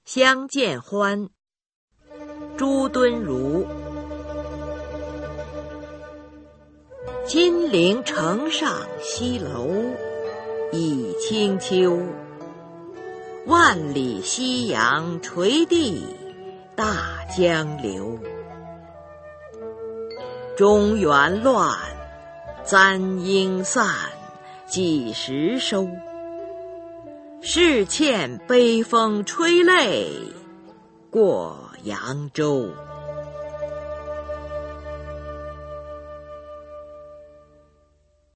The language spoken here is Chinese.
相见欢，朱敦儒。金陵城上西楼，倚清秋。万里夕阳垂地，大江流。中原乱，簪缨散，几时收？是欠悲风吹泪，过扬州。